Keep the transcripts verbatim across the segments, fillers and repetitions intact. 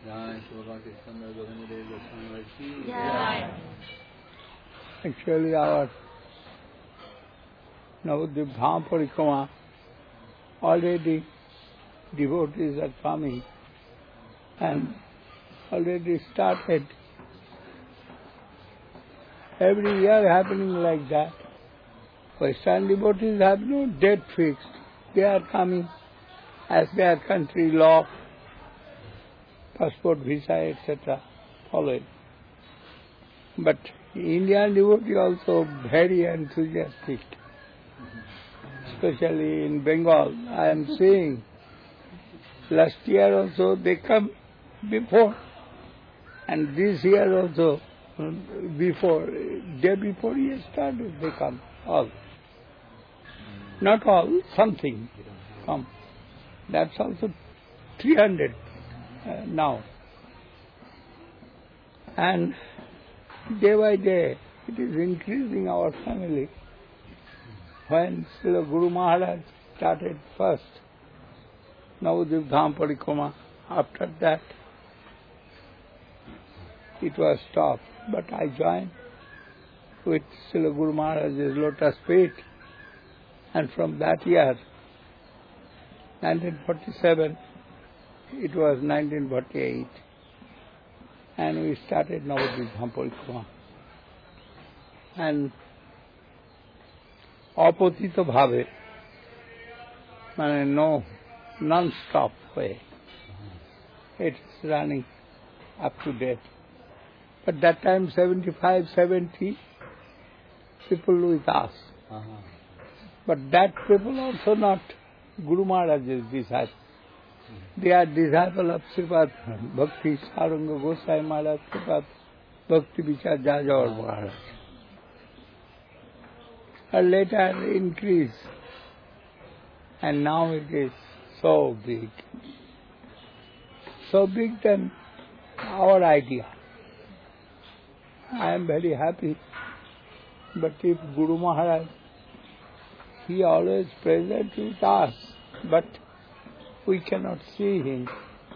Actually, our Navadvip Dham Parikrama, already devotees are coming and already started. Every year happening like that. Western devotees have no date fixed. They are coming as their country law, passport, visa, et cetera following. But Indian devotee also very enthusiastic, especially in Bengal. I am seeing last year also they come before, and this year also before, day before he started, they come all. Not all, something come. That's also three hundred uh, now. And day by day, it is increasing our family. When Srila Guru Maharaj started first, Navadvip Dham Parikrama, after that, it was stopped. But I joined with Srila Guru Maharaj's lotus feet, and from that year, nineteen forty-seven, it was nineteen forty-eight, and we started Navadvip Dham Parikrama. And apatito bhave, no non-stop way. It is running up to date. But that time seventy-five, seventy people with us. Uh-huh. But that people also not Guru Maharaj's disciples. Mm-hmm. They are disciples of Sripad Bhakti Saranga Gosai Maharaj, Sripad Bhakti Vichar Jajawar Maharaj. And later increase. And now it is so big. So big than our idea. I am very happy. But if Guru Maharaj, he always present with us, but we cannot see him.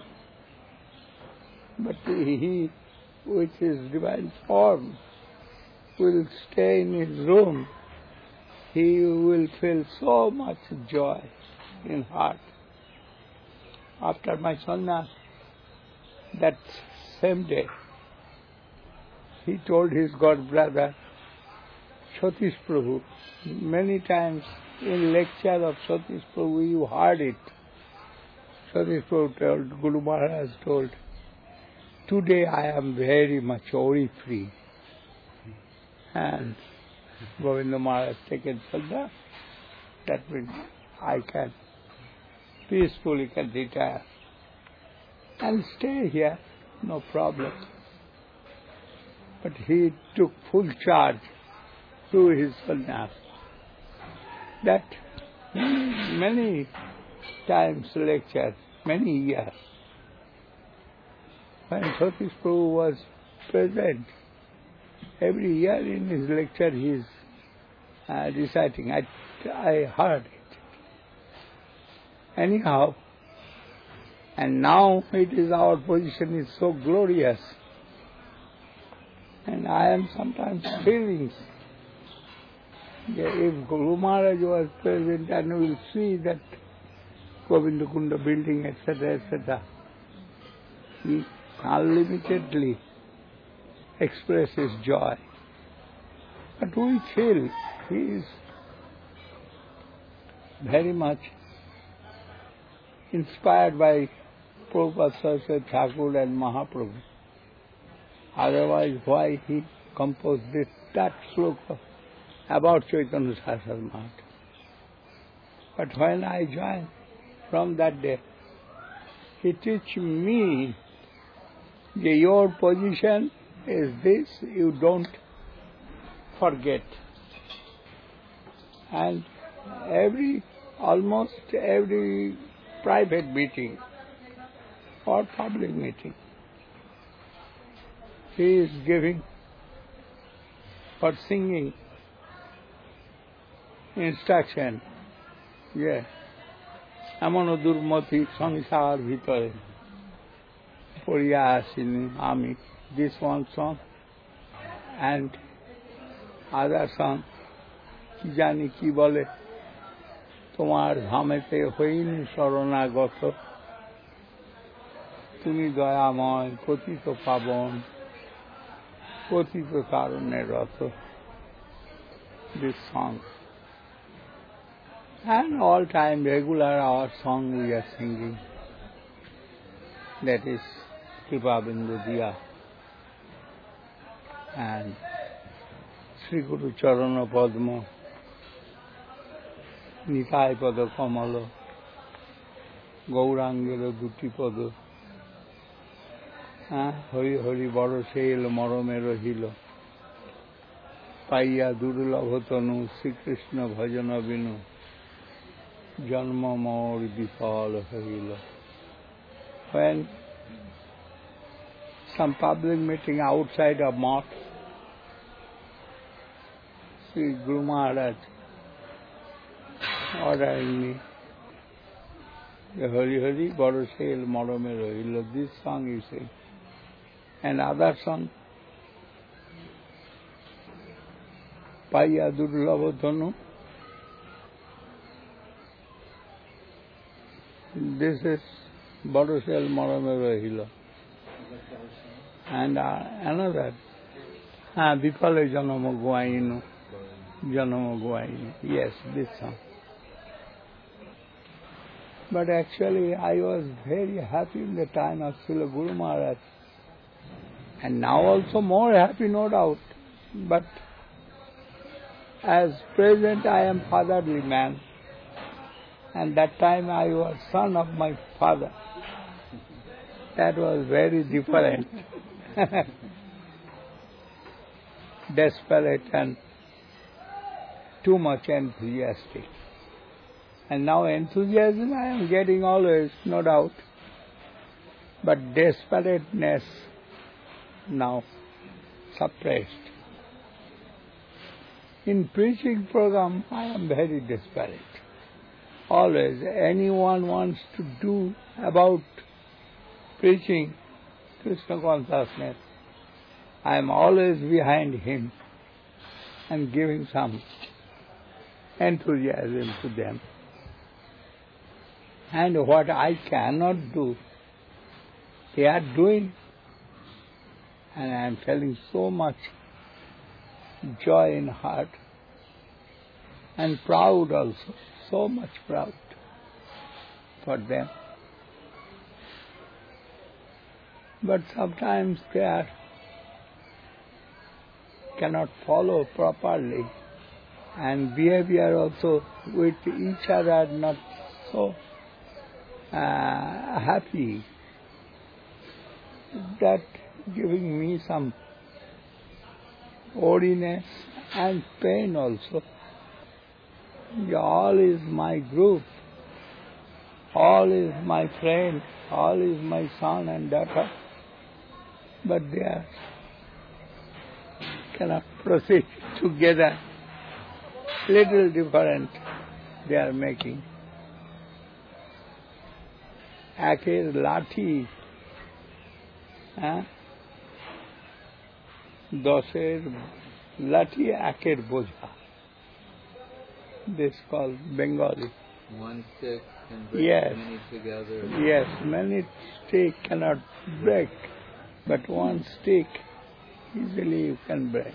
But he, with his divine form, will stay in his room. He will feel so much joy in heart. After my sannyas, that same day, he told his god brother, Satish Prabhu, many times in lecture of Satish Prabhu you heard it. Satish Prabhu told, Guru Maharaj told, today I am very much worry free. And Govinda Maharaj taken Sadha, that means I can peacefully can retire and stay here, no problem. But he took full charge through his sannyas. That many times lectured, many years. When Satish Prabhu was present, every year in his lecture he is uh, reciting. I, I heard it. Anyhow, and now it is our position is so glorious. And I am sometimes feeling that if Guru Maharaj was present and we will see that Govinda Kunda building, et cetera, et cetera, he unlimitedly expresses joy. But we feel he is very much inspired by Prabhupada Saraswati Thakur and Mahaprabhu. Otherwise, why he composed this, that sloka about Chaitanya Saraswati Mahaprabhu? But when I joined, from that day, he teach me that your position is this, you don't forget. And every, almost every private meeting or public meeting, he is giving for singing instruction. Yeah. এমন দুর্মতি সংসার ভিতরে পড়িয়া আসিনি আমি, this one song, and other song, কি জানি কি বলে, তোমার ধামেতে হইনি শরণাগত, তুমি দয়াময় পতিত পাবন, পতিত কারণে রত. This song. And all time regular our song we are singing. That is Kripa Bindu Diya. And Sri Guru Charana Padma, Nitai Pada Kamala, Gaurangera Duti Pada, Hari Hari Baro Seil Moromero Hilo, Paiya Durulabhatanu, Sri Krishna Bhajana Binu, Janma Mor Vipala Hilo. When some public meeting outside of mosque, Sri Guru Maharaj ordering me, Hari Hari Baro Seil Moromero Hilo, this song you sing. And other song, Paiya Durulabhatanu, this is Baro Seil Moromero Hilo. And uh, another, ah, Vipala Janama Guainu, Janama Guainu, yes, this song. But actually I was very happy in the time of Srila Guru Maharaj. And now also more happy, no doubt. But as present I am fatherly man. And that time I was son of my father. That was very different. Desperate and too much enthusiastic. And now enthusiasm I am getting always, no doubt. But desperateness now suppressed. In preaching program I am very desperate. Always anyone wants to do about preaching Krishna consciousness, I am always behind him and giving some enthusiasm to them. And what I cannot do, they are doing. And I am feeling so much joy in heart and proud also, so much proud for them. But sometimes they are, cannot follow properly, and behavior also with each other not so uh, happy. That giving me some weariness and pain also. All is my group, all is my friend, all is my son and daughter, but they are, cannot proceed together. Little different they are making. Aker lathi, huh? Doser lathi aker boja. This called Bengali. One stick can break yes. many together. Yes, many stick cannot break, but one stick easily you can break.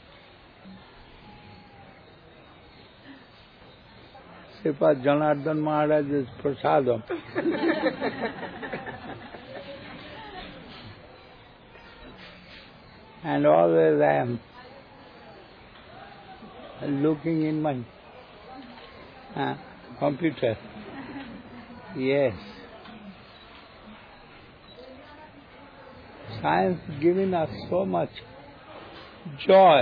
Sripad Janardhan Maharaj is prasadam. And always I am looking in my uh, computer. Yes. Science giving us so much joy.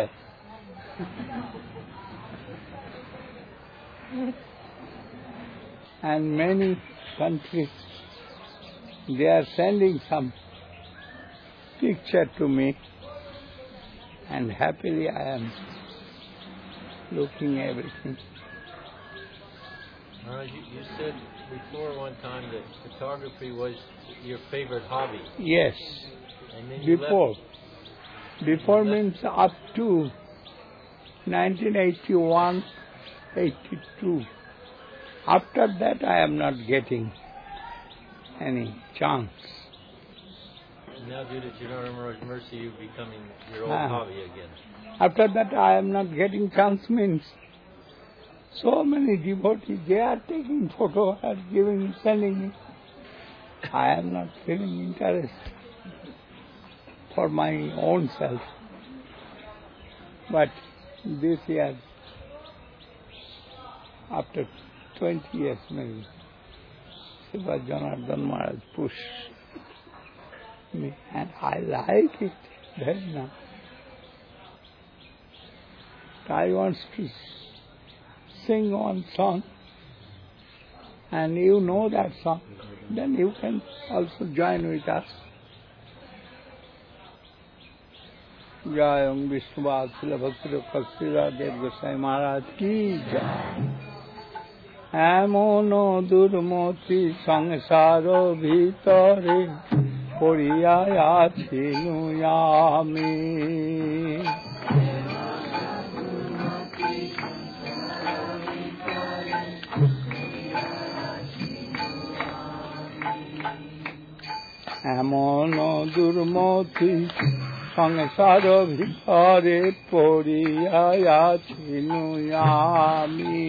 And many countries, they are sending some picture to me, and happily I am looking everything. Uh, you, you said before one time that photography was your favorite hobby. Yes. And then you Before. left. Before you means up to nineteen eighty-one, eighty-two. After that I am not getting any chance. Now due to Chidambaram's mercy, you're becoming your old Ah. hobby again. After that I am not getting chance means so many devotees, they are taking photo and giving, sending me. I am not feeling interest for my own self. But this year, after twenty years maybe, Srila Janardhan Maharaj pushed me and I like it very much. I want to sing one song and you know that song, then you can also join with us. Jayam Vishnuvad Srila Bhakti Dev Gosai Maharaj ki jai. এমন দুর্মতি সংসার ভিতরে পড়িয়া আছি আমি এমন দুর্মতি সংসার ভিতরে পড়িয়া আছি আমি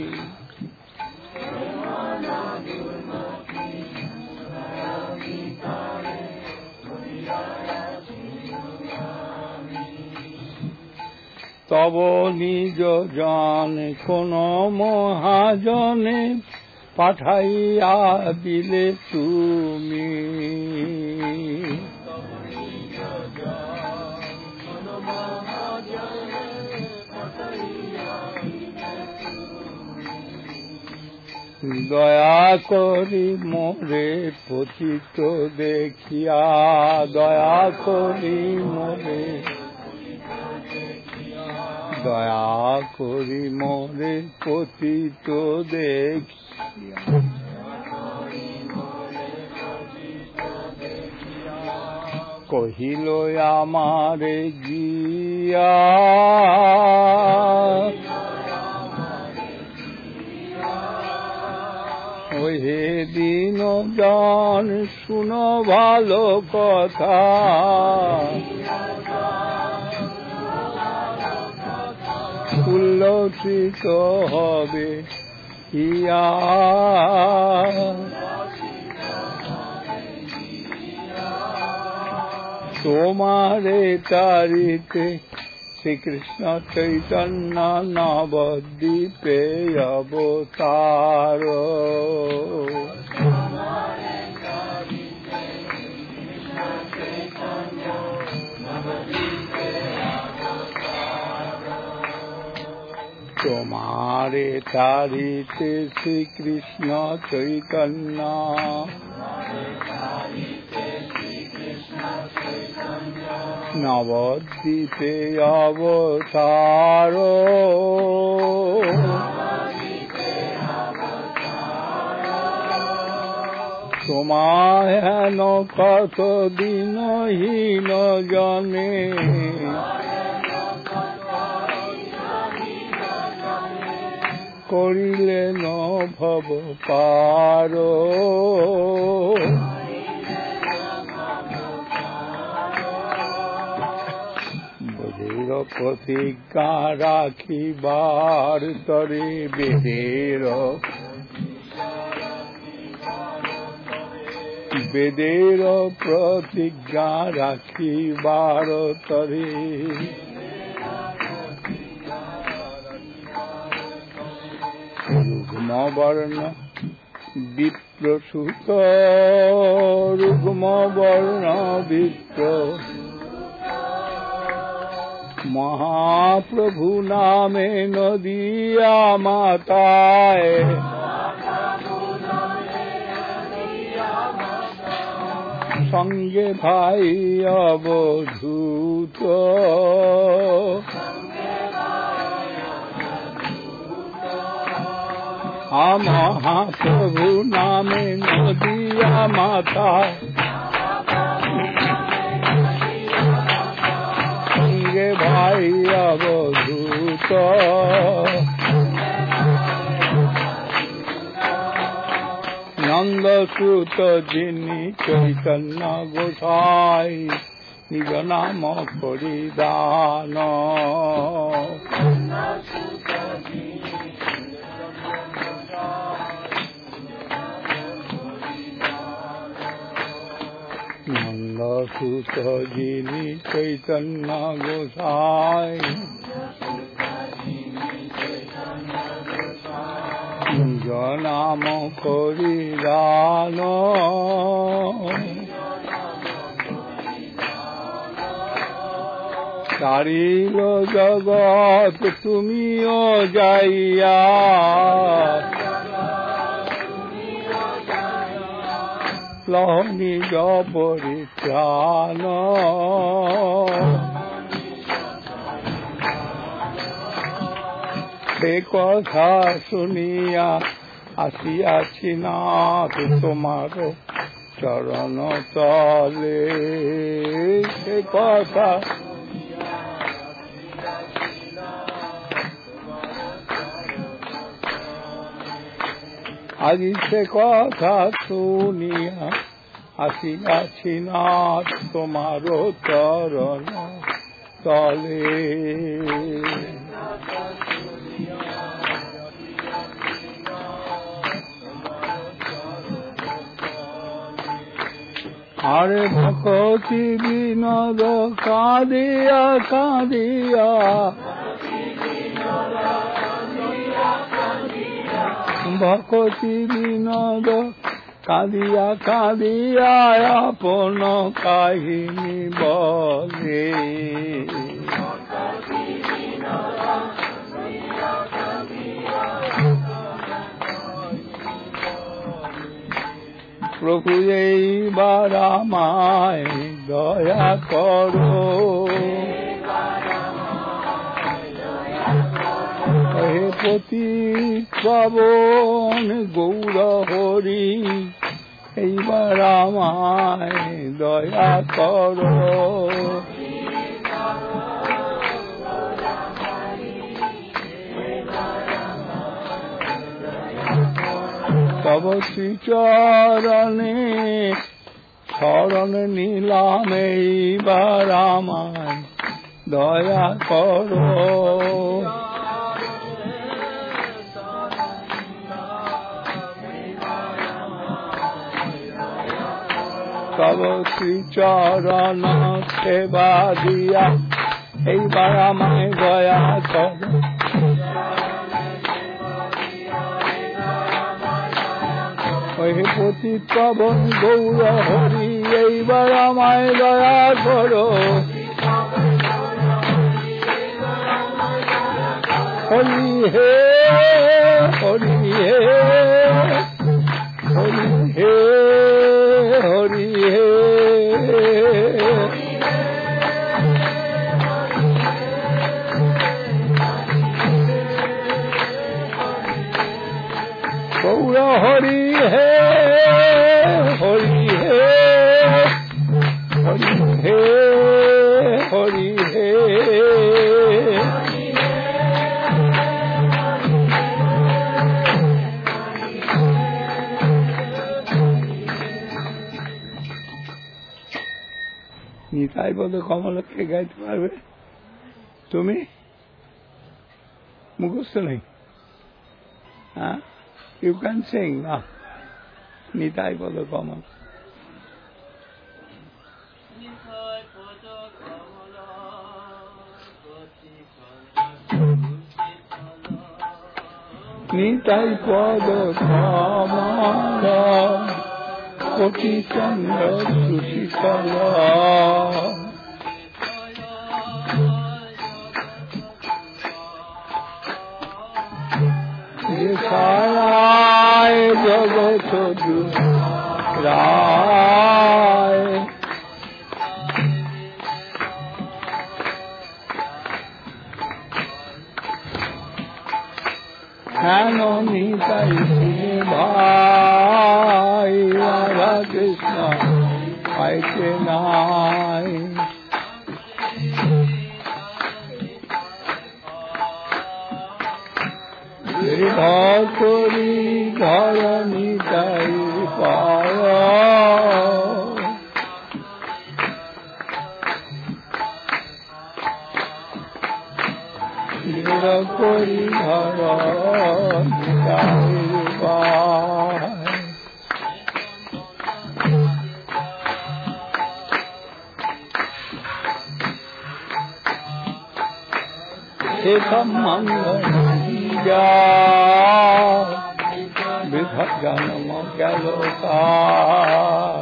তব নিজ জন কোন মহাজনে পাঠাইয়া দিলে তুমি দয়া করি মোরে পতিত দেখিয়া দয়া করি মোরে দয়া করি মোরে পতিত দেখিয়া কহিল আমারে গিয়া ওহে দিন জন শুনো ভালো কথা উল্লসিত হবে ইয়া তোমারে তারিতে শ্রীকৃষ্ণ চৈতন্য নবদ্বীপে অবতার তোমারে তারিতে শ্রীকৃষ্ণ চৈতন্য নবদ্বীপে অবতার তোমায় হেন কত দিনহীন জনে করিলেন ভব পার বেদের প্রতিজ্ঞা রাখিবার তরে বেদের বেদের প্রতিজ্ঞা রাখিবার তরে রুগ্ম বর্ণ বিপ্রসূত রুগ্ম বর্ণ বিপ্র মহাপ্রভু নামে নদিয়া মাতায় সঙ্গে ভাই অবধূত মহাপ্রভু নামে নদিয়া মাতা সঙ্গে ভাই অবধূত নন্দসুত যিনি চৈতন্য গোসাই নিজ নাম পরিদান নন্দসুত যিনি চৈতন্য গোসাই নিজ নাম পরিদান সারিল জগৎ তুমিও যাইয়া লহ নিজ পরিত্রাণ সে কথা শুনিয়া আসিয়াছি নাথ তোমার চরণ তলে সে কথা আজি সে কথা শুনিয়া আসিয়াছি নাথ তোমার চরণ তলে আরে ভকতি বিনোদ কাঁদিয়া কাঁদিয়া ভকতি বিনোদ কাঁদিয়া কাঁদিয়া আপন কাহিনী বলে প্রভু এইবার আমায় দয়া করো হে পতিত পাবন গৌর হরি এইবার আমায় দয়া করো তব শ্রীচরণে শরণ নিলাম এইবার আমায় দয়া করো তব শ্রীচরণ সেবা দিয়া এইবার আমায় দয়া করো হে পতিত পাবন গৌর হরি এইবার আমায় দয়া করো হরি হে হরি হে হরি হে হরি হে গৌর হরি হে হরি হে হরি হে হরি হে নিতাই পদ কমলকে গাইতে পারবে তুমি মুখস্থ নেই হ্যাঁ You can sing now. Nitai Pada Kamal. Nitai Pada Kamal. Koti Chandra Sushikala. Jai Jagat Rai Hano Nitai ভাই রাধা কৃষ্ণ পাইতে নাই হৃদয় করি ধর নিতাই পায় করি ধর নিতাই পায় সে সম্বন্ধ বিসর্জনম গেল কার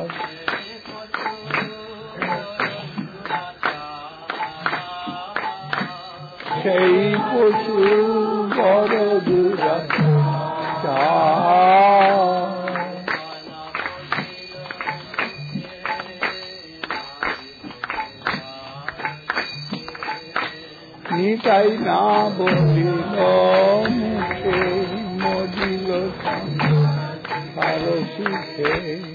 সেই পশু বড় দুরাচার নিতাই না বলিল মুখে মজিল সার সুখে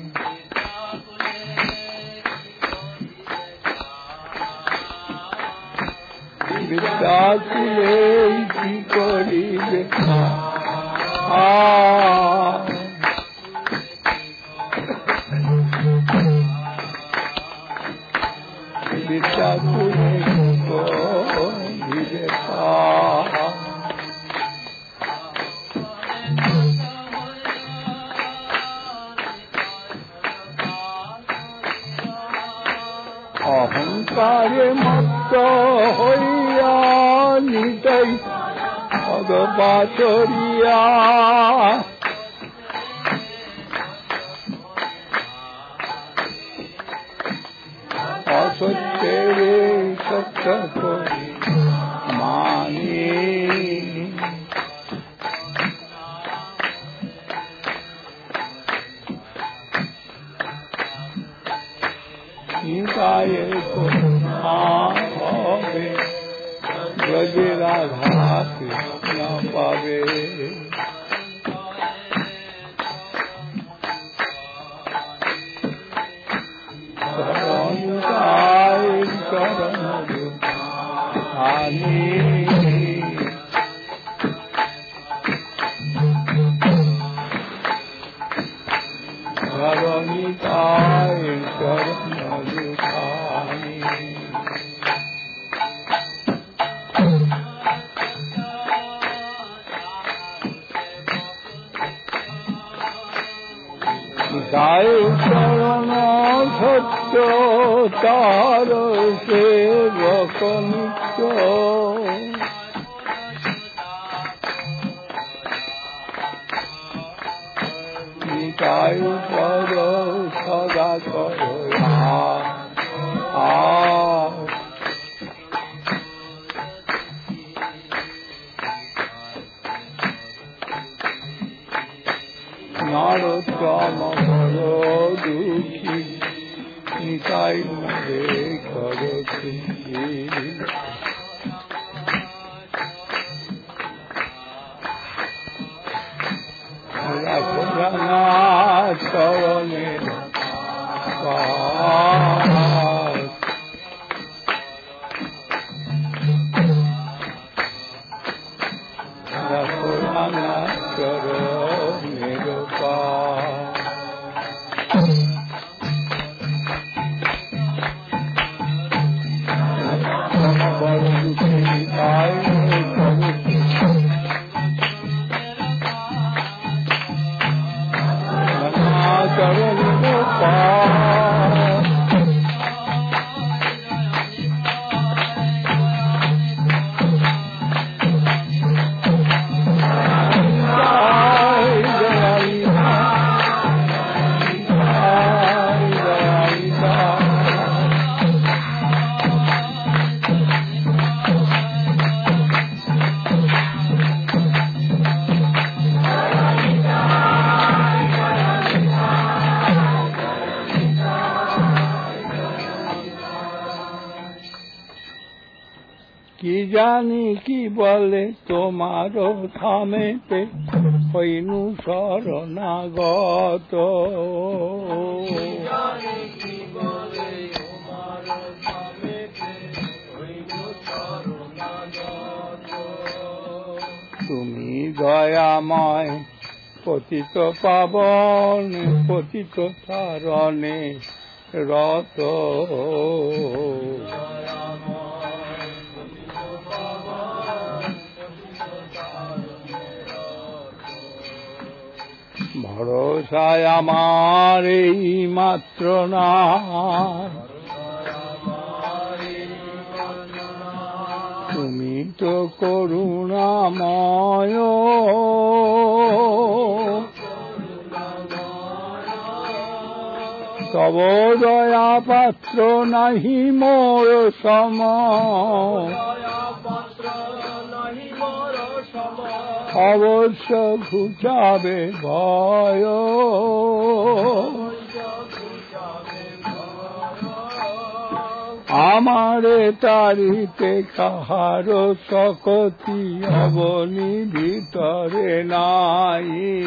বিদ্যাকুলে কি করিবে বিদ্যাকুলে করিবে অহংকারে মত্ত হইয়া নিতাই পদপাচরিয়া অসত্যের সত্য করি মানে নিতায়ে করুণা হবে ব্রজে রাধা কৃষ্ণ পাবে চরণায় চরণ হানি ধরণিতায় চরণ দুখানি গায়ে চরণ সত্য তার সেবক নিত্য নিতাই পদ সদা কর নরোত্তম বড় দুঃখী নিতাই মরে কর খুশি রাখো রাঙা চরণে রাখো রাঙা চরণের বড় দুঃখী নিতাই চরণ কি জানি কি বলে তোমারও থামেতে হইনু শরণাগত। তুমি দয়াময় পতিত পাবন পতিত তারণে রত। ভরসায় আমার এই মাত্র না, তুমি তো করুণাময়। তব দয়া পাত্র নাহি মোর সম, অবশ্য ঘুচাবে ভয়। আমারে তারিতে কাহার শকতি অবনি ভিতরে নাই।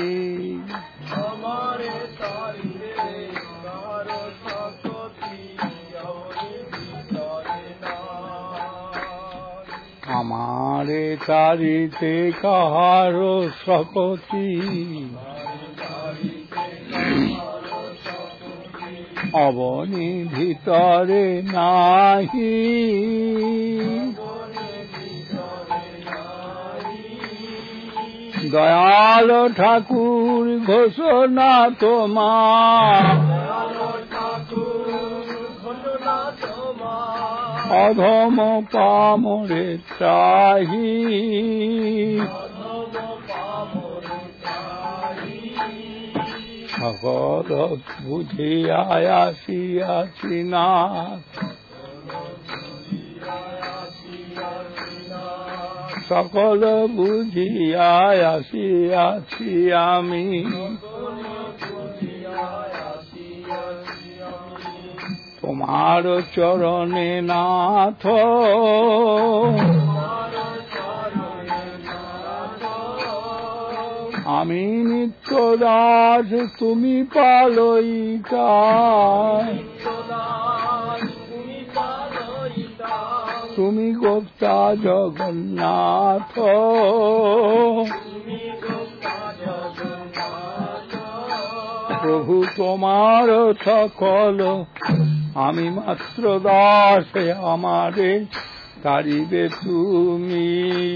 আমারে তারিতে কাহার শকতি অবনি ভিতরে নাহি। দয়াল ঠাকুর ঘোষণা তোমার, অধম পামরে ত্রাহি। সকল বুঝিয়া আসিয়াছি না, সকল বুঝিয়া আসিয়াছি আমি। তোমার চরণে নাথ, আমি নিত্য দাস তুমি পালয়িতা। তুমি গোপ্তা জগন্নাথ, প্রভু তোমার সকল আমি মাত্র দাস। আমারে তারিবে তুমি,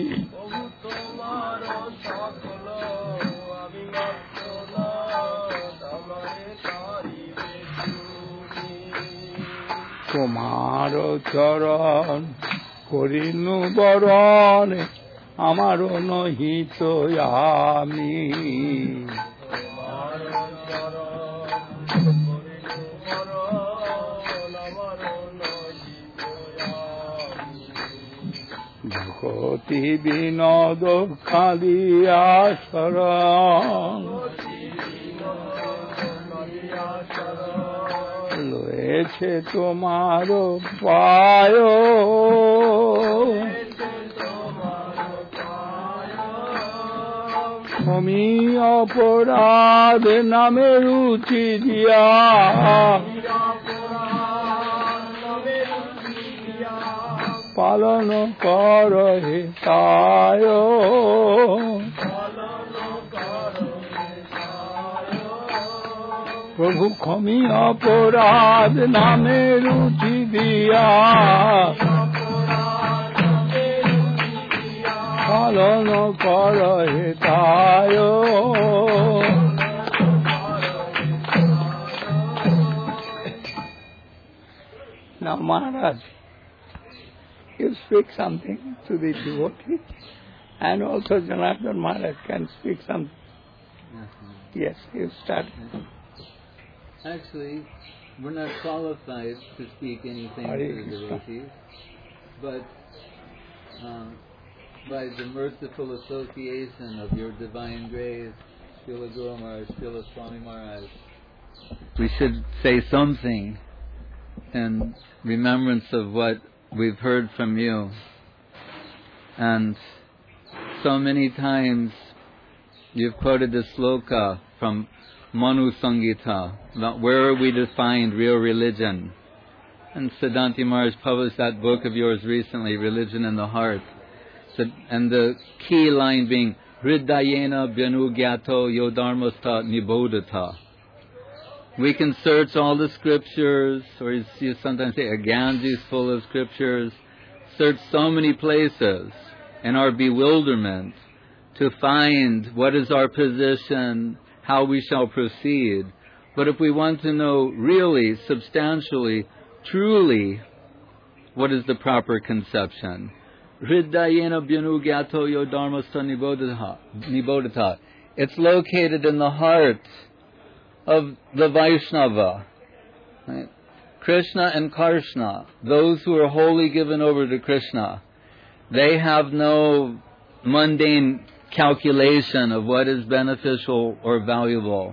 তোমার চরণ করিনু বরণ, আমার নহিত আমি। ভগতি বিনোদ কালিয়া শরণ, লয়েছে তোমার পায়। আমি অপরাধ নামে রুচি দিয়া, পালন কর হে তায়। প্রভু ক্ষমি অপরাধ নামে রুচি দিয়া, পালন কর হে তায়। Now Maharaj, you speak something to the devotee, and also Janardhan Maharaj can speak something. Yes, you start. Actually, we're not qualified to speak anything Hare to the Krishna. devotees, but uh, by the merciful association of your divine grace, Srila Guru Maharaj, Srila Swami Maharaj, we should say something in remembrance of what we've heard from you. And so many times you've quoted the sloka from Manu Sangita about where we defined real religion. And Siddhanti Maharaj published that book of yours recently, Religion in the Heart. So, and the key line being, Hridayena Byanugyato Yodharmasta Nibodhata. We can search all the scriptures, or you sometimes say a Ganges full of scriptures, search so many places in our bewilderment to find what is our position, how we shall proceed. But if we want to know really, substantially, truly, what is the proper conception? Hridayena Byanugyato Yodharmasta Nibodhata. It's located in the heart of the Vaishnava. Right? Krishna and Karshna, those who are wholly given over to Krishna, they have no mundane calculation of what is beneficial or valuable.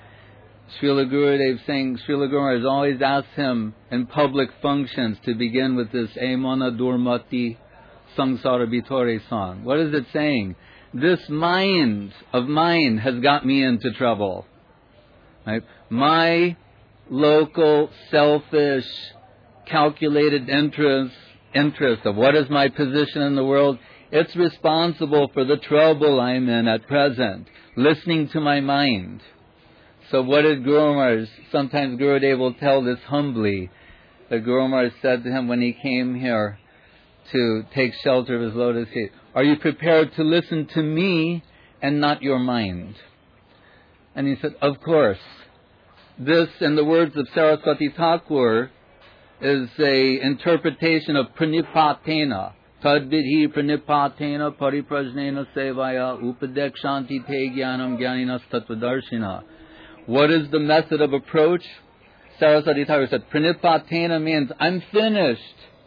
Srila Gurudev saying, Srila Guru has always asked him in public functions to begin with this Emana Durmati Samsara Bitore song. What is it saying? This mind of mine has got me into trouble. Right? My local, selfish, calculated interest, interest of what is my position in the world, it's responsible for the trouble I'm in at present, listening to my mind. So what did Guru Maharaj, sometimes Gurudev will tell this humbly, that Guru Maharaj said to him when he came here to take shelter of his lotus feet, are you prepared to listen to me and not your mind? And he said, of course. This, in the words of Saraswati Thakur, is a interpretation of pranipatena. Tadvidhi pranipatena pariprajnena sevaya upadekshanti te jnanam jnaninas tattvadarshina. What is the method of approach? Saraswati Thakur said, pranipatena means I'm finished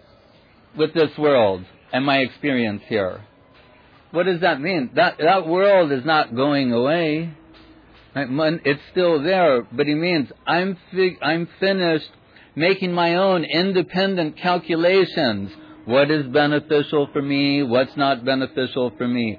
with this world and my experience here. What does that mean? That, that world is not going away. It's still there, but he means I'm fig- I'm finished making my own independent calculations. What is beneficial for me? What's not beneficial for me?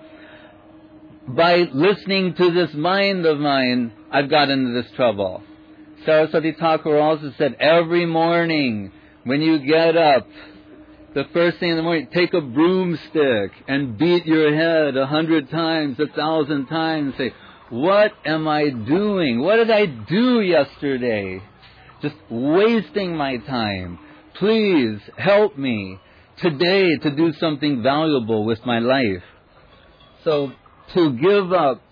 By listening to this mind of mine, I've got into this trouble. Saraswati Thakur also said, every morning when you get up, the first thing in the morning, take a broomstick and beat your head a hundred times, a thousand times, say, what am I doing? What did I do yesterday? Just wasting my time. Please help me today to do something valuable with my life. So to give up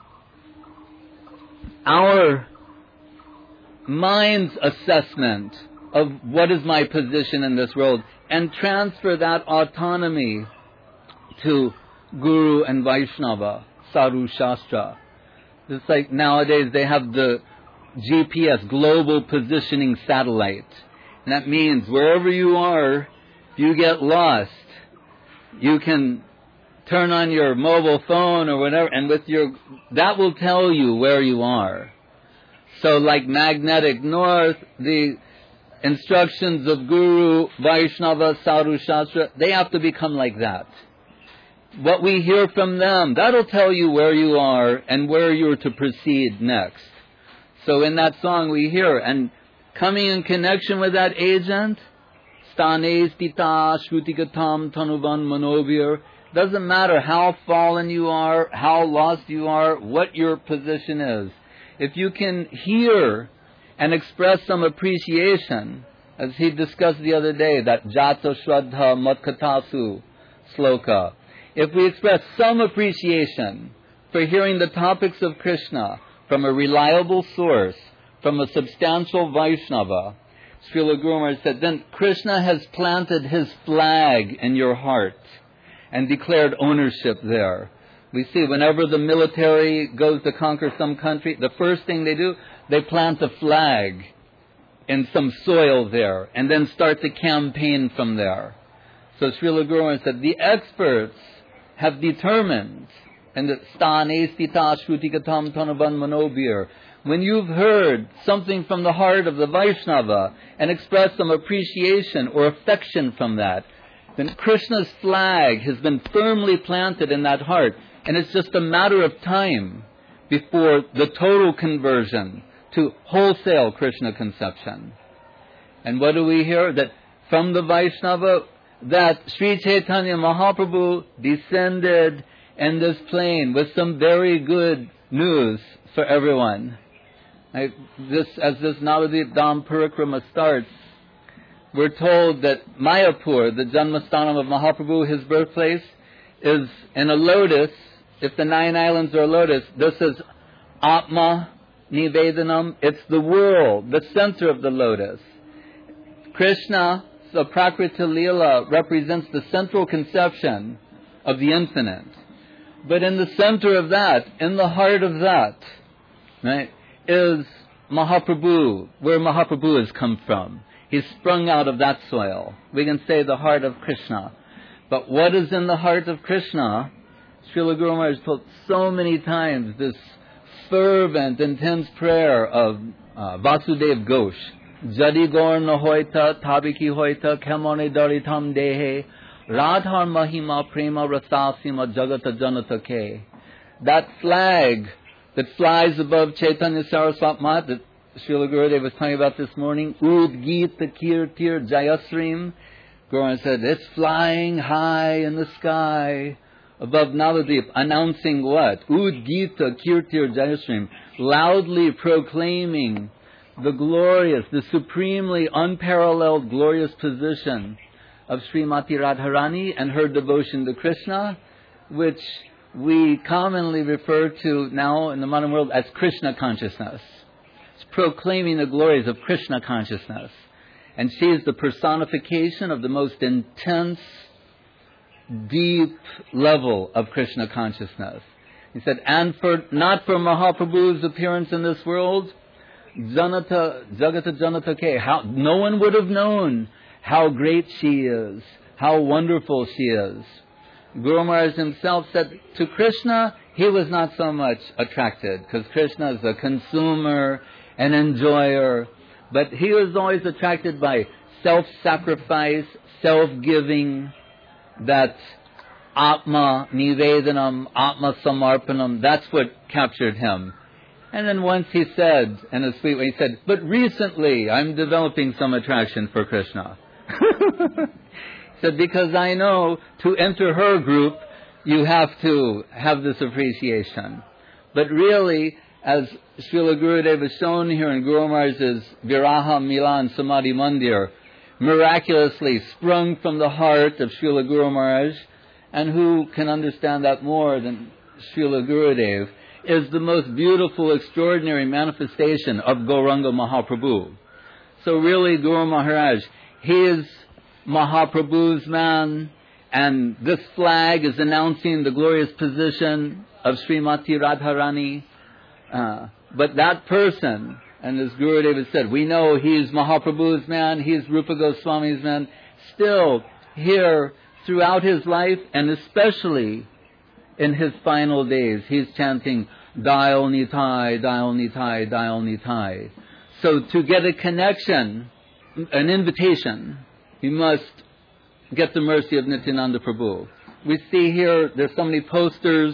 our mind's assessment of what is my position in this world and transfer that autonomy to Guru and Vaishnava, Sadhu Shastra. It's like nowadays they have the G P S, Global Positioning Satellite. And that means wherever you are, if you get lost, you can turn on your mobile phone or whatever, and with your, that will tell you where you are. So like magnetic north, the instructions of Guru, Vaishnava, Sadhu Shastra, they have to become like that. What we hear from them, that'll tell you where you are and where you're to proceed next. So in that song we hear, and coming in connection with that agent, Stane stita shrutikatam tanuvan manobir, doesn't matter how fallen you are, how lost you are, what your position is. If you can hear and express some appreciation, as he discussed the other day, that Jata Shraddha Matkatasu sloka, if we express some appreciation for hearing the topics of Krishna from a reliable source, from a substantial Vaishnava, Srila Guru Maharaj said, then Krishna has planted his flag in your heart and declared ownership there. We see whenever the military goes to conquer some country, the first thing they do, they plant a flag in some soil there and then start the campaign from there. So Srila Guru Maharaj said, the experts have determined, and that stane stita shrutikatam tanavan manobir, when you've heard something from the heart of the Vaishnava and expressed some appreciation or affection from that, then Krishna's flag has been firmly planted in that heart, and it's just a matter of time before the total conversion to wholesale Krishna conception. And what do we hear? That from the Vaishnava, that Sri Chaitanya Mahaprabhu descended in this plane with some very good news for everyone. I, this, as this Navadip Dham Parikrama starts, we're told that Mayapur, the Janmasthanam of Mahaprabhu, his birthplace, is in a lotus. If the nine islands are a lotus, this is Atma Nivedanam. It's the world, the center of the lotus. Krishna, the Prakriti Leela, represents the central conception of the infinite. But in the center of that, in the heart of that, right, is Mahaprabhu, where Mahaprabhu has come from. He's sprung out of that soil. We can say the heart of Krishna. But what is in the heart of Krishna? Srila Guru Maharaj told so many times this fervent, intense prayer of uh, Vasudev Ghosh. Jadi Gorna Hoita, Tabiki Hoita, Kemone Daritam Dehe, Radhar Mahima Prema Rasasima Jagata Janata Ke. That flag that flies above Chaitanya Saraswat Mat that Srila Gurudev was talking about this morning, Ud Gita Kirtir Jayasrim. Guru said, it's flying high in the sky above Navadip, announcing what? Ud Gita Kirtir Jayasrim, loudly proclaiming the glorious, the supremely unparalleled glorious position of Srimati Radharani and her devotion to Krishna, which we commonly refer to now in the modern world as Krishna consciousness. It's proclaiming the glories of Krishna consciousness. And she is the personification of the most intense, deep level of Krishna consciousness. He said, and for not for Mahaprabhu's appearance in this world, Janata, Jagata Janata Ke, how, no one would have known how great she is, how wonderful she is. Guru Maharaj himself said to Krishna, he was not so much attracted, because Krishna is a consumer, an enjoyer, but he was always attracted by self-sacrifice, self-giving, that Atma Nivedanam, Atma Samarpanam, that's what captured him. And then once he said, in a sweet way, he said, but recently I'm developing some attraction for Krishna. He said, because I know to enter her group, you have to have this appreciation. But really, as Srila Gurudev has shown here in Guru Maharaj's Viraha Milan Samadhi Mandir, miraculously sprung from the heart of Srila Guru Maharaj, and who can understand that more than Srila Gurudev, is the most beautiful, extraordinary manifestation of Gauranga Mahaprabhu. So really, Guru Maharaj, he is Mahaprabhu's man, and this flag is announcing the glorious position of Srimati Radharani. Uh, but that person, and as Gurudev has said, we know he's Mahaprabhu's man, he's Rupa Goswami's man. Still, here, throughout his life, and especially in his final days, he's chanting Dial Nitai, Dial Nitai, Dial Nitai. So to get a connection, an invitation, you must get the mercy of Nityananda Prabhu. We see here, there's so many posters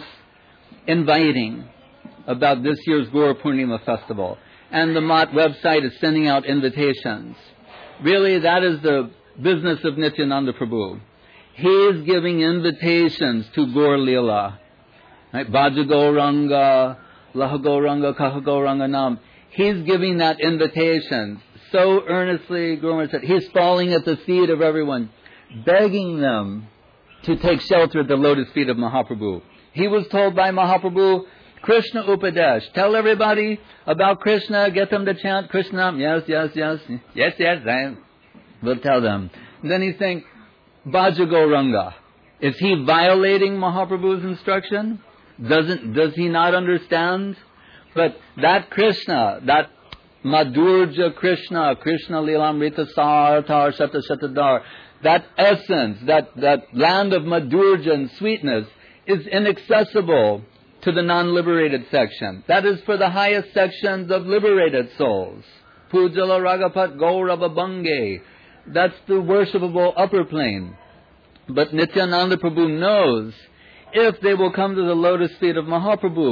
inviting about this year's Gaura Purnima festival. And the Mat website is sending out invitations. Really, that is the business of Nityananda Prabhu. He is giving invitations to Gaur Leela. Right? Bhaja Gauranga, Laha Gauranga, Kaha Gauranga Nam. He's giving that invitation so earnestly. Guru Maharaj said, he's falling at the feet of everyone, begging them to take shelter at the lotus feet of Mahaprabhu. He was told by Mahaprabhu, Krishna Upadesh, tell everybody about Krishna, get them to chant Krishna. Yes, yes, yes, yes, yes, I will tell them. And then he's saying, Bhaja Gauranga. Is he violating Mahaprabhu's instruction? Doesn't, does he not understand? But that Krishna, that Madhurja Krishna, Krishna Lilamrita Sartar Shata Shatadar, that essence, that, that land of Madhurja and sweetness is inaccessible to the non-liberated section. That is for the highest sections of liberated souls. Pujala Ragapat Gaurava Bange. That's the worshipable upper plane. But Nityananda Prabhu knows if they will come to the lotus feet of Mahaprabhu,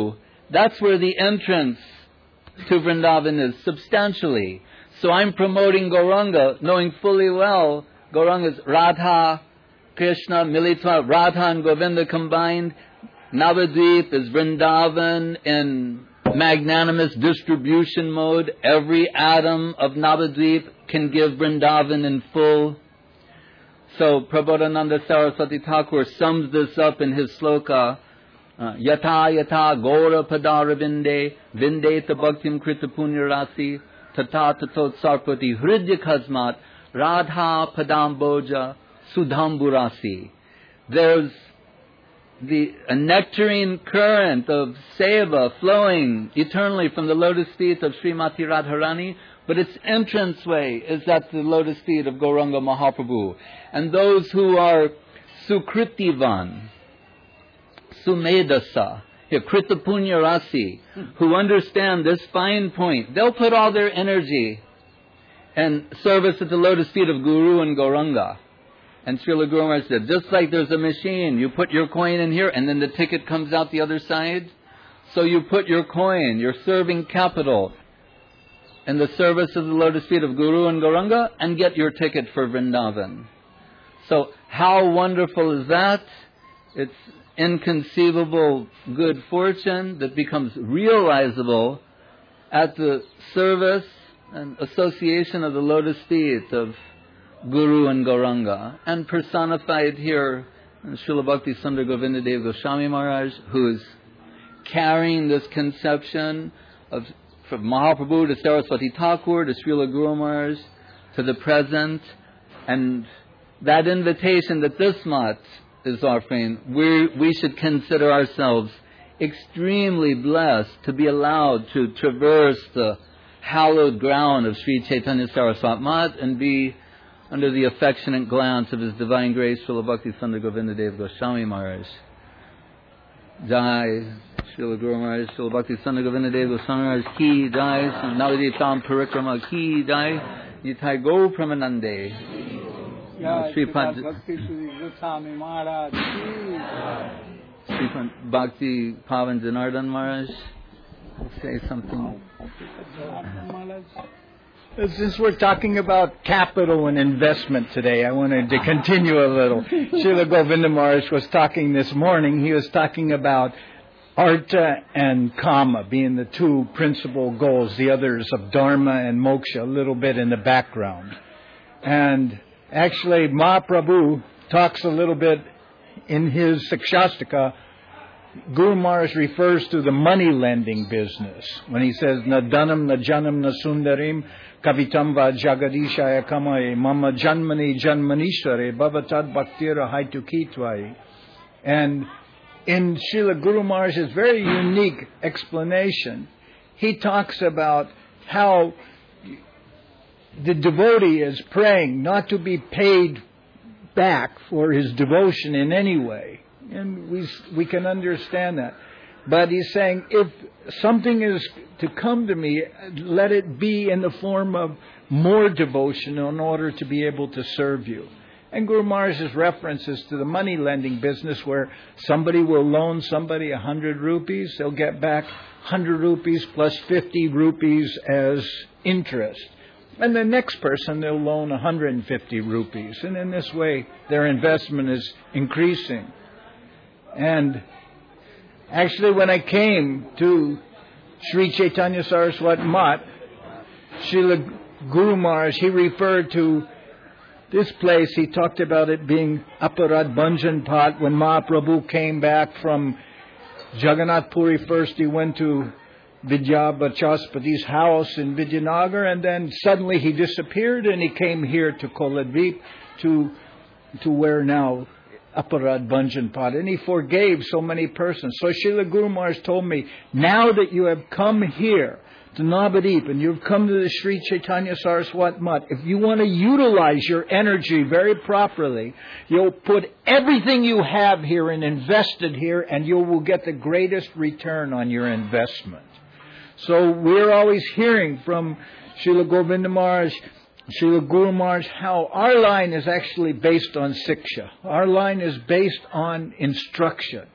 That's where the entrance to Vrindavan is, substantially. So I'm promoting Gauranga, knowing fully well Gauranga's Radha, Krishna, Militva, Radha and Govinda combined. Navadvip is Vrindavan in magnanimous distribution mode. Every atom of Navadvip can give Vrindavan in full. So Prabodhananda Saraswati Thakur sums this up in his sloka, uh, Yata yata gora padara vinde, vindeta bhaktim krita punya rasi, tata tatot sarpati hridya kazmat, radha padamboja sudhamburasi. There's the a nectarine current of seva flowing eternally from the lotus feet of Srimati Radharani, but its entranceway is at the lotus feet of Gauranga Mahaprabhu. And those who are Sukritivan, Sumedasa, Krita Punya Rasi, who understand this fine point, they'll put all their energy in service at the lotus feet of Guru and Gauranga. And Srila Guru Maharaj said, just like there's a machine, you put your coin in here and then the ticket comes out the other side. So you put your coin, your serving capital, in the service of the lotus feet of Guru and Gauranga and get your ticket for Vrindavan. So how wonderful is that? It's inconceivable good fortune that becomes realizable at the service and association of the lotus feet of Guru and Gauranga, and personified here in Srila Bhakti Sundar Govindadev Goswami Maharaj, who is carrying this conception of from Mahaprabhu to Saraswati Thakur to Srila Guru Maharaj to the present, and that invitation that this mat is offering, we we should consider ourselves extremely blessed to be allowed to traverse the hallowed ground of Sri Chaitanya Saraswat Mat and be under the affectionate glance of His Divine Grace, Srila Bhakti Sundar Govindadev Goswami Maharaj. Jai, Srila Guru Maharaj, Srila Bhakti Sundar Govindadev Goswami Maharaj ki jai, Navadip Tam Parikrama ki jai, Nitai Go Pramanande. Jai, Sri Srila Bhakti Sundar Goswami Maharaj ki Sri Bhakti Pavan Janardhan Maharaj, say something. Since we're talking about capital and investment today, I wanted to continue a little. Srila Govinda Maharaj was talking this morning. He was talking about Artha and Kama being the two principal goals, the others of Dharma and Moksha a little bit in the background. And actually Mahaprabhu talks a little bit in his Sikshastika. Guru Maharaj refers to the money lending business when he says na dhanam na janam na sundarim kavitam va jagadishaya kamaye mama janmani janmanishware bhavatad bhaktira haitukitvaye. And in Srila Guru Maharaj's very unique explanation, he talks about how the devotee is praying not to be paid back for his devotion in any way. And we we can understand that. But he's saying, if something is to come to me, let it be in the form of more devotion in order to be able to serve you. And Guru Maharaj's references to the money lending business where somebody will loan somebody a hundred rupees, they'll get back hundred rupees plus fifty rupees as interest. And the next person they'll loan a hundred and fifty rupees. And in this way their investment is increasing. And actually when I came to Sri Chaitanya Saraswat Mat, Srila Guru Maharaj, he referred to this place, he talked about it being Aparad Bhanjan Pat. When Mahaprabhu came back from Jagannath Puri, first he went to Vidya Vachaspati's house in Vidyanagar, and then suddenly he disappeared and he came here to Koladvip, to, to where now Aparad Bhanjan Pat, and he forgave so many persons. So Srila Guru Maharaj told me, now that you have come here to Navadip and you've come to the Sri Chaitanya Saraswat Mat, if you want to utilize your energy very properly, you'll put everything you have here and invest it here, and you will get the greatest return on your investment. So we're always hearing from Srila Govinda Maharaj, Srila Guru Maharaj, how our line is actually based on Siksha. Our line is based on instruction.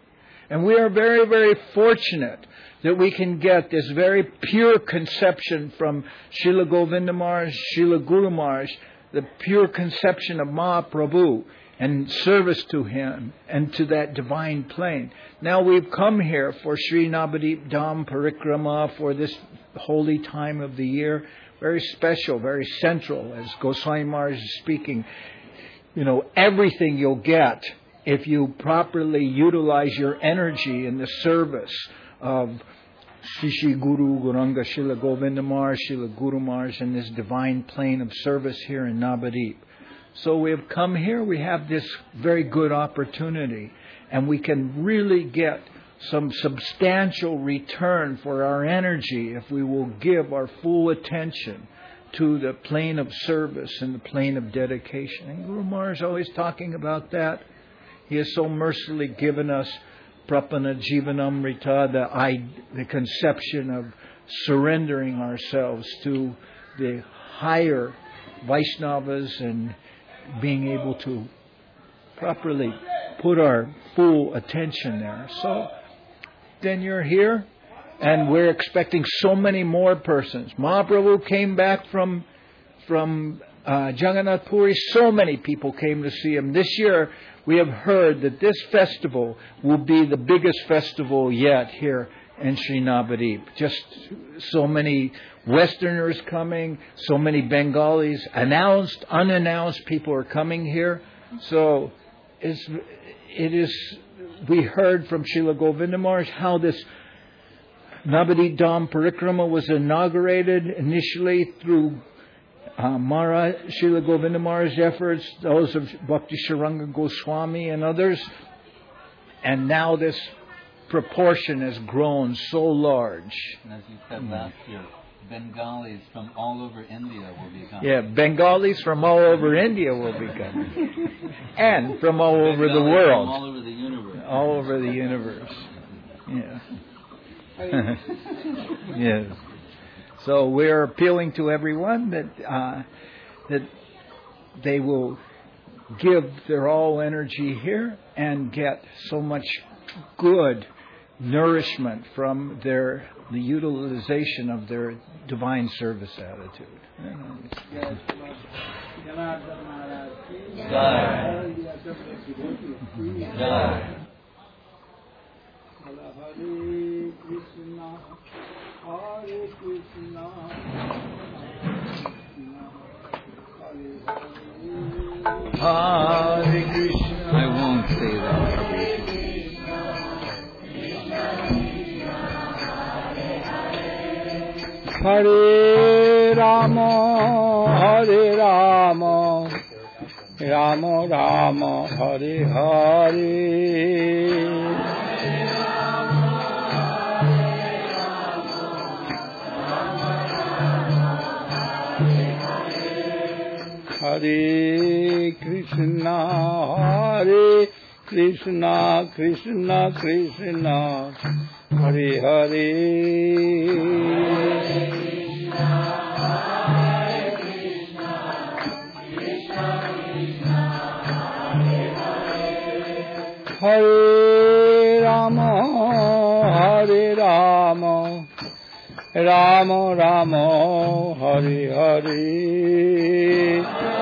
And we are very, very fortunate that we can get this very pure conception from Srila Govinda Maharaj, Srila Guru Maharaj, the pure conception of Mahaprabhu and service to him and to that divine plane. Now we've come here for Sri Navadip Dham Parikrama, for this holy time of the year. Very special, very central, as Goswami Maharaj is speaking. You know, everything you'll get if you properly utilize your energy in the service of Shri Shri Guru Gauranga Srila Govinda Maharaj, Srila Guru Maharaj, in this divine plane of service here in Navadip. So we have come here, we have this very good opportunity, and we can really get some substantial return for our energy if we will give our full attention to the plane of service and the plane of dedication. And Guru Maharaj is always talking about that. He has so mercifully given us Prapana Jivanamrita, the, I, the conception of surrendering ourselves to the higher Vaishnavas and being able to properly put our full attention there. So then you're here, and we're expecting so many more persons. Mahaprabhu came back from from uh, Jagannath Puri. So many people came to see him. This year, we have heard that this festival will be the biggest festival yet here in Sri Navadip. Just so many Westerners coming, so many Bengalis, announced, unannounced people are coming here. So it's, it is, we heard from Srila Govinda Maharaj how this Navadip Dham Parikrama was inaugurated initially through uh, Maharaj, Srila Govinda Maharaj's efforts, those of Bhakti Sharanga Goswami and others. And now this proportion has grown so large. And as you said mm. last year, Bengalis from all over India will be coming. Yeah, Bengalis from all over India will be coming. And from all Bengalis over the world. From all over the universe. All over the universe. Yeah. Yes. So we're appealing to everyone that uh, that they will give their all energy here and get so much good nourishment from their the utilization of their divine service attitude. Jai. Jai. Hare Krishna, Hare Krishna, Hare Krishna. I won't say that. Hare Rama, Hare Rama, Rama Rama, Hare Hare. Hare Krishna, Hare Krishna, Krishna Krishna, Hare Hare. Hare Rama, Hare Rama, Rama Rama, Hare Hare.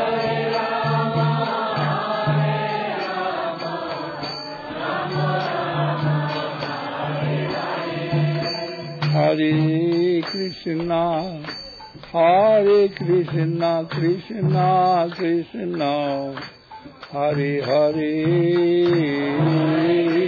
Hare Krishna, Hare Krishna, Krishna Krishna, Hare Hare.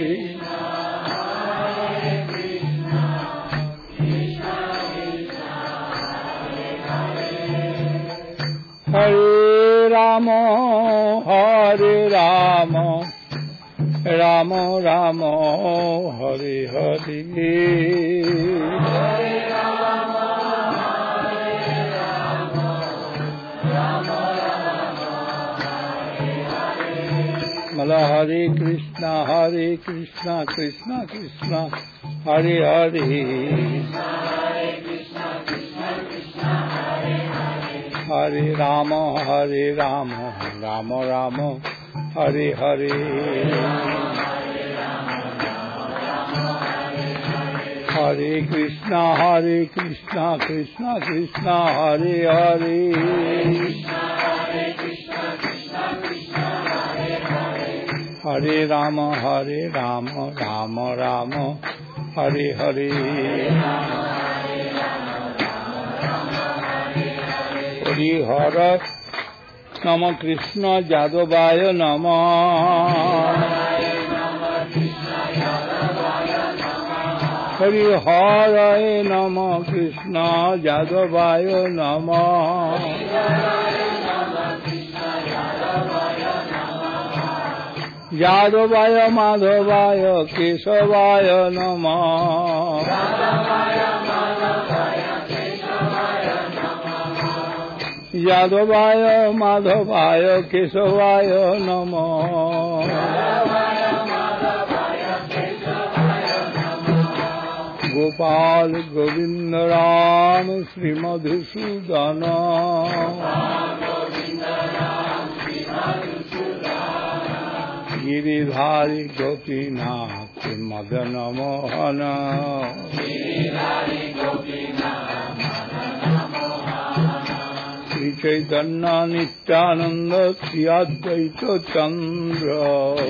Hare Rama, Hare Rama, Rama Rama, Hare Hare. Mala Hare Krishna, Hare Krishna, Krishna Krishna, Hare Hare. Hare Rama, Hare Rama, Rama Rama, Hare Hare. Hare Krishna, Hare Krishna, Krishna Krishna, Hare Hare. Hare Rama, Hare Rama, Rama Rama, Hare Hare. Hare Hare Nama Krishna Jadavaya Nama. Hare Hare Nama Krishna Jadavaya Nama. Jadavaya Madhavaya Keshavaya Nama. Jadavaya Madhavaya Keshavaya Nama. Gopal Govinda Ram Sri Madhusudana. Giridhari Gopinath Madana Mohana. Sri Chaitanya Nityananda Sri Advaita Chandra.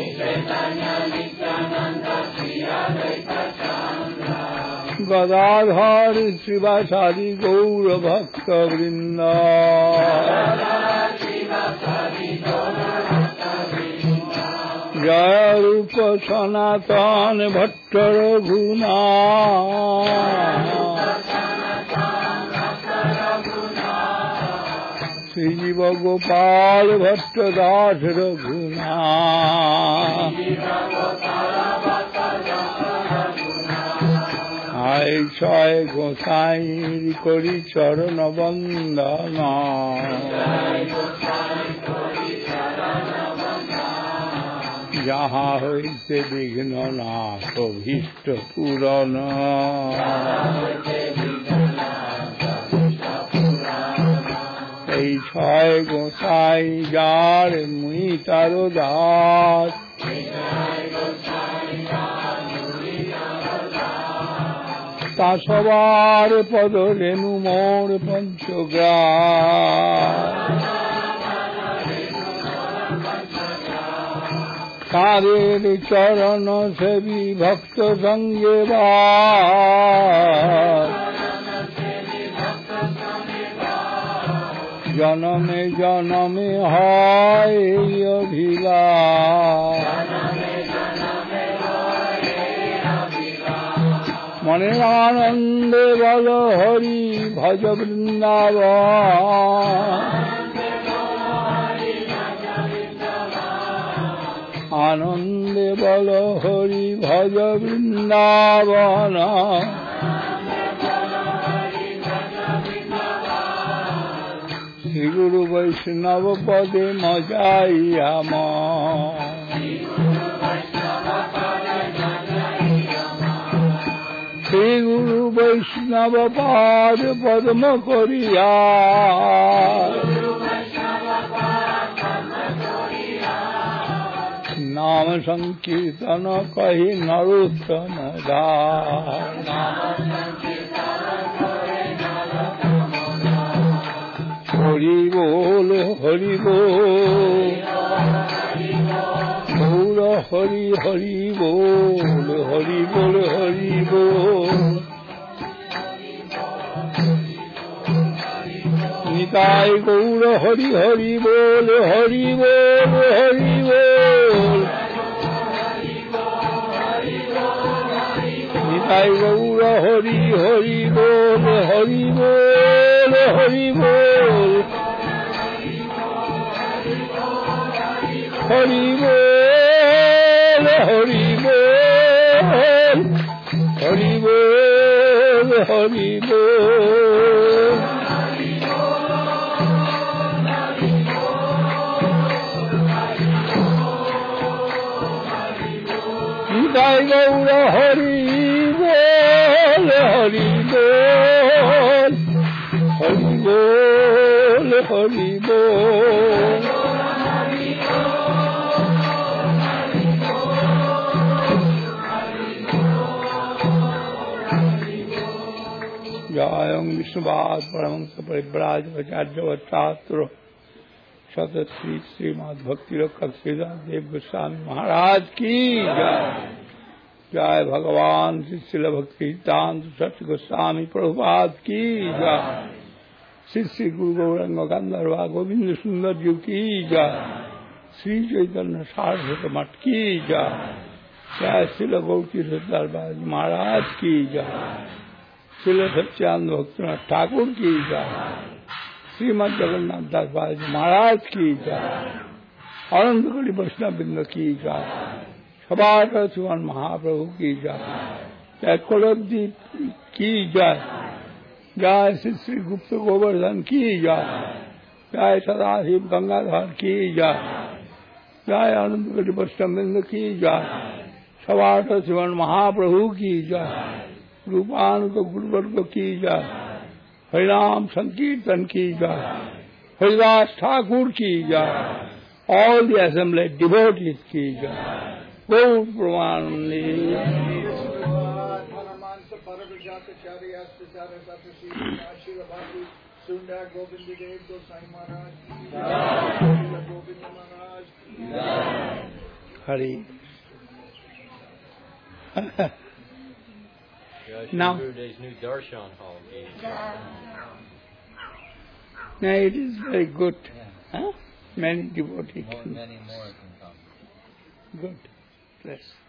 Gadadhar Srivasadi Gaura Bhakta Vrinda. Jaya Rupa Sanatana Bhatta Raghuna. Sri Jiva Gopal Bhatta Das Raghuna. Jai Jai Gosai Kori Charana Vandana. Jaha hoite Vighna Nath Bhishta Purana. Jai Jai Gosai Jar Mui Taro Das. তা সবার পদ রেণু মোর পঞ্চগ্রাম। তাদের চরণ সেবী ভক্ত সঙ্গে জনমে জনমে হয় অভিলাষ। মনে আনন্দে বল হরি ভজ বৃন্দাবন। আনন্দে বল হরি ভজ বৃন্দাবন। শ্রী গুরু বৈষ্ণব পদে মজাইয়া মন। শ্রী গুরু বৈষ্ণব পাদ পদ্ম করিয়া। নাম সংকীর্তন কহি নরোত্তম দাস। হরি বল হরি বল গৌর হরি হরি বল হরি বল হরি বল। নিতাই গৌর হরি হরি বল হরি বল হরি বল। নিতাই গৌর হরি হরি বল হরি বল হরি বল। হরি বল হরি বল হরি বল হরি বল। নিতাই গৌর হরি বল হরি বল হরি বল হরি বল। विष्णुवाद परमहंस परिव्राज आचार्य शास्त्र सतत श्री श्रीमद भक्ति रक्षिता देव गोस्वामी महाराज की जय। जय भगवान श्री शिल भक्ति सिद्धांत सत्य गोस्वामी प्रभुपाद की जय। श्री श्री गुरु गौरंग गंधर्वा गोविंद सुंदर जी की जय। श्री चैतन्य सारस्वत मठ की जय। जय शिल गौती सरदार महाराज की जय। शिल सत्यानंद भक्तनाथ ठाकुर की जय। श्रीमद जगन्नाथ दास बाबा महाराज की जय। अनंत कोटि वैष्णव बिंद की जय। सभार सुवन महाप्रभु की जय। जय कुलदीप की जय। जय श्री श्री गुप्त गोवर्धन की जय। जय सदाशिव गंगाधर की जय। जय अनंत कोटि वैष्णव बिंद की जय। सभार सुवन महाप्रभु की जय। रूपानुग गुरुवर्ग की जय। हरिनाम संकीर्तन की जय। हरिदास ठाकुर की जय। All the assembled devotees की जय। गौर प्रमानंदे Hari. Now, new darshan hall. now it is very good. Huh? Many devotees. More, many more can come. Good. Bless.